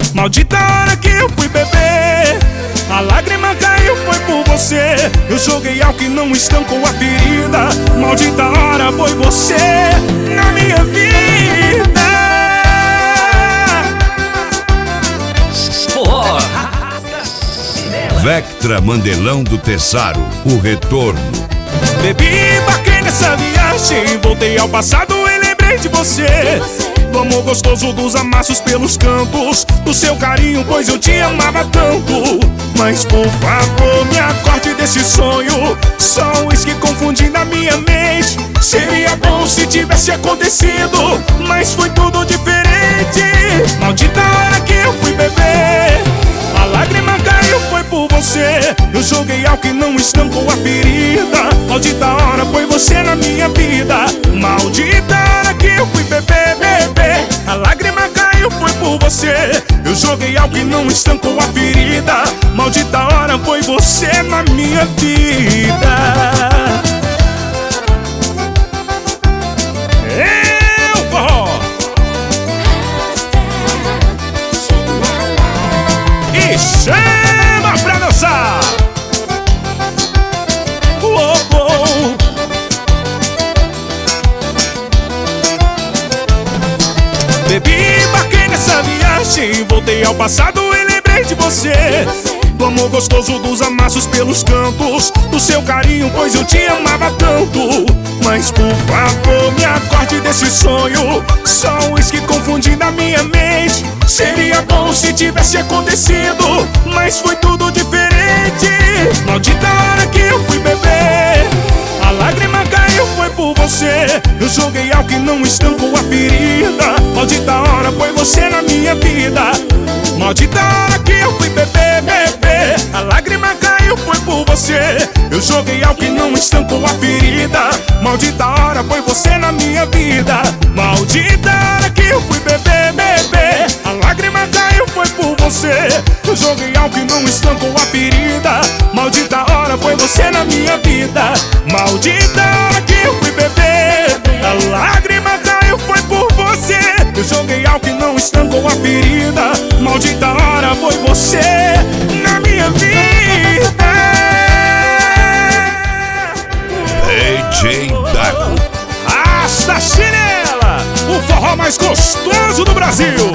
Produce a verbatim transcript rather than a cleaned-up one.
Maldita hora que eu fui beber, a lágrima caiu, foi por você. Eu joguei álcool e não estancou a ferida. Maldita hora foi você na minha vida. Vectra Mandelão do Tessaro, o retorno. Bebi, embarquei nessa viagem, voltei ao passado e lembrei de você. Do amor gostoso dos amassos pelos cantos, do seu carinho, pois eu te amava tanto. Mas por favor, me acorde desse sonho, só um uísque confundindo a minha mente. Seria bom se tivesse acontecido, mas foi tudo diferente. Maldita hora que eu fui beber, a lágrima caiu, foi por você. Eu joguei álcool e não estancou a ferida. Maldita hora foi você na minha vida. Maldita hora que eu fui beber, beber, a lágrima caiu, foi por você. Eu joguei álcool e não estancou a ferida. Maldita hora foi você na minha vida. Eu forró e chama pra dançar. Oh, oh. Bebi, embarquei nessa viagem, voltei ao passado e lembrei de você. Do amor gostoso dos amassos pelos cantos, do seu carinho, pois eu te amava tanto. Mas por favor, me acorde desse sonho, só um uísque confundindo a minha mente. Seria bom se tivesse acontecido, mas foi tudo diferente. Maldita hora que eu fui beber, a lágrima caiu, foi por você. Eu joguei álcool e não estancou a ferida. Maldita hora foi você na minha vida. Maldita hora que eu fui beber, beber, a lágrima caiu, foi por você. Eu joguei álcool e não estancou a ferida. Maldita hora foi você na minha vida. Maldita hora que eu fui beber, beber, a lágrima caiu, foi por você. Eu joguei álcool e não estancou a ferida. Maldita hora foi você na minha vida. Maldita hora que eu fui beber, a lágrima caiu, foi por você. Eu joguei álcool e não estancou a ferida. Maldita hora foi você na minha vida. D J Dago. Hasta chinela, o forró mais gostoso do Brasil.